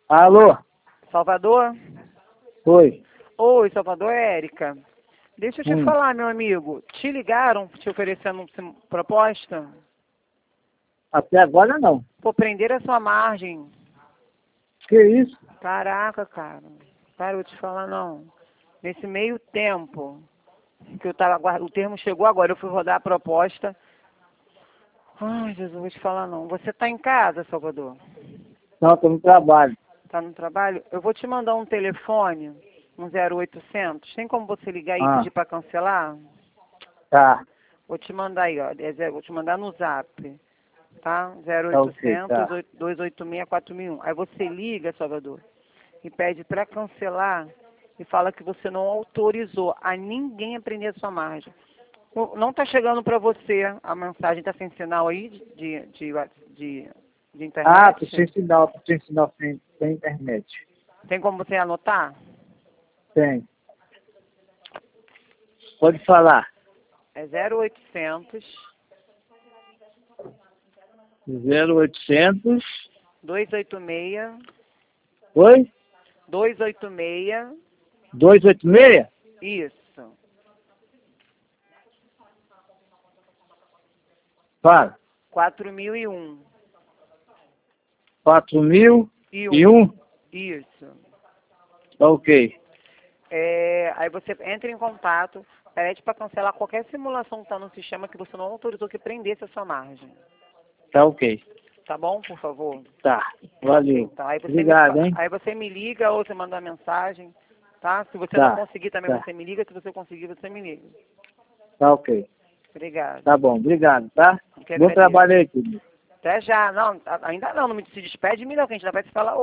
Alô? Salvador? Oi. Oi, Salvador, é Érica. Deixa eu te Hum. falar, meu amigo. Te ligaram te oferecendo proposta? Até agora não. Pô, prender a sua margem. Que isso? Caraca, cara. Cara, eu vou te falar não. Nesse meio tempo que eu tava aguardando, o termo chegou agora, eu fui rodar a proposta. Ai, Jesus, vou te falar não. Você tá em casa, Salvador? Não, estou no trabalho. Tá no trabalho? Eu vou te mandar um telefone, um 0800. Tem como você ligar aí e Ah, pedir para cancelar? tá. Vou te mandar aí, ó. Vou te mandar no zap, tá? Tá ok, 0800 tá. 286 4001. Aí você liga, Salvador, e pede para cancelar e fala que você não autorizou a ninguém a prender a sua margem. Não está chegando para você a mensagem, está sem sinal aí de Ah, tô internet? sem sinal, sem internet. Tem como você anotar? Tem. Pode falar. É 0800 0800. 286 Oi? 286. 286? Isso. Fala. 4001. 4001? Isso. Tá ok. Aí você entra em contato, pede para cancelar qualquer simulação que está no sistema que você não autorizou que prendesse a sua margem. Tá ok. Tá bom, por favor? Tá. Valeu. Tá, aí Obrigado, hein? aí você me liga ou você manda uma mensagem, tá? Se você não Tá. conseguir também, Tá. você me liga. Se você conseguir, você me liga. Tá ok. Obrigado. Tá bom. Obrigado, tá? Que Bom agradeço. trabalho aí, querido. Até já. Não, ainda não, não me se despede de mim não, que a gente ainda vai se falar